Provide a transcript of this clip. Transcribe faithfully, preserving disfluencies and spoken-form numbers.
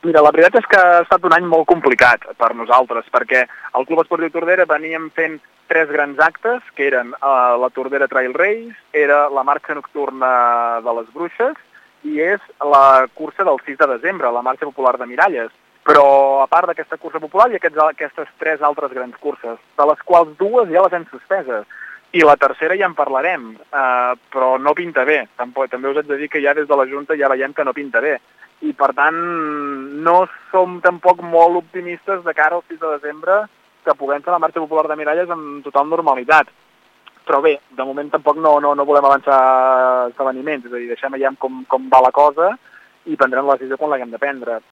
Mira, la veritat és que ha estat un any molt complicat per nosaltres, perquè al Club Esportiu Tordera veníem fent tres grans actes, que eren uh, la Tordera Trail Race, era la marxa nocturna de les Bruixes i és la cursa del sis de desembre, la marxa popular de Miralles. Però a part d'aquesta cursa popular hi ha aquests, aquestes tres altres grans curses, de les quals dues ja les hem suspeses. I la tercera ja en parlarem, uh, però no pinta bé. Tampoc, també us haig de dir que ja des de la Junta ja veiem que no pinta bé. I per tant no som tampoc molt optimistes de cara al sis de desembre que puguem fer la marxa popular de Miralles amb total normalitat. Però bé, de moment tampoc no, no, no volem avançar esdeveniments, és a dir, deixem allà com, com va la cosa i prendrem la decisió quan l'haguem de prendre.